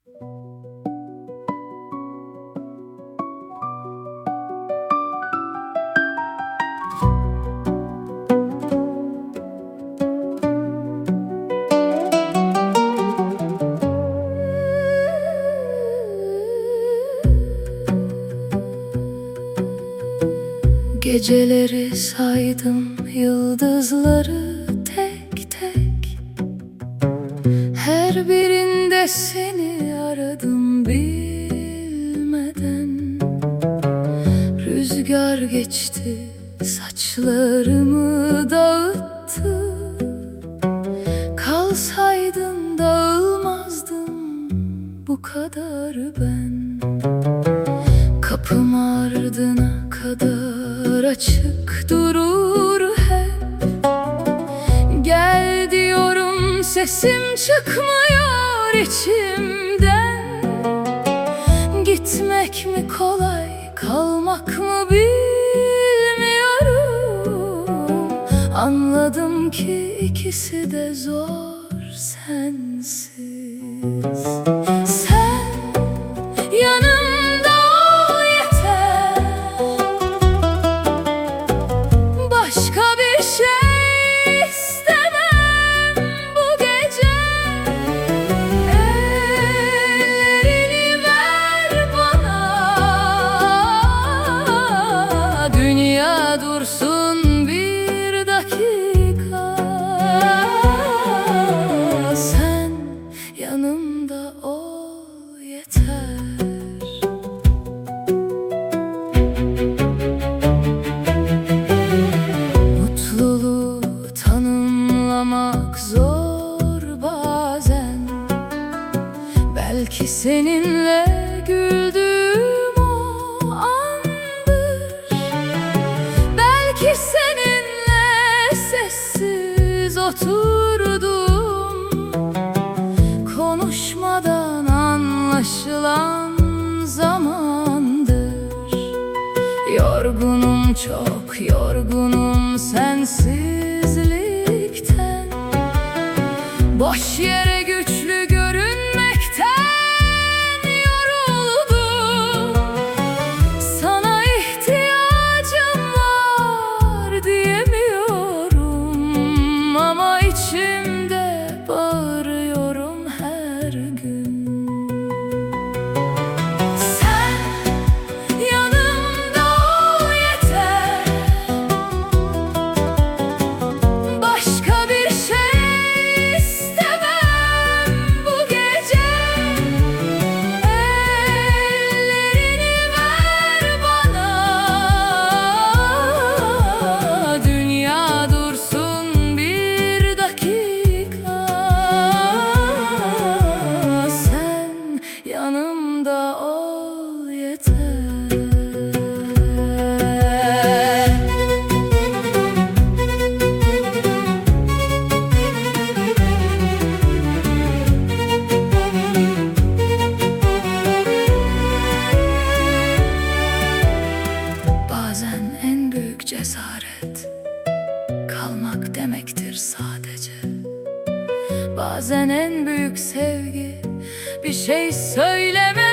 Geceleri saydım, yıldızları tek tek. Her birinde seni aradım bilmeden. Rüzgar geçti, saçlarımı dağıttı. Kalsaydın dağılmazdım bu kadar ben. Kapım ardına kadar açık durur hep. Gel diyorum, sesim çıkmıyor içimden. Gitmek mi kolay, kalmak mı bilmiyorum. Anladım ki ikisi de zor sensiz. Sen yanımda ol yeter. Başka bir şey istemem bu gece. Ellerini ver bana. Dünya dursun bir dakika. Sen yanımda ol yeter. Mutluluğu tanımlamak zor bazen. Belki seninle güldüğüm o andır. Belki seninle sessiz oturdum. Konuşmadan anlaşılan zamandır. Yorgunum, çok yorgunum sensizlikten. Boş yere güçlü görünmekten yoruldum. Sana ihtiyacım var diyemiyorum. Ama içimde bağırıyorum her gün. Sen yanımda ol yeter. Başka bir şey istemem bu gece. Ellerini ver bana. Dünya dursun bir dakika. Sen yanımda ol yeter. Bazen en büyük cesaret kalmak demektir sadece. Bazen en büyük sevgi bir şey söyleme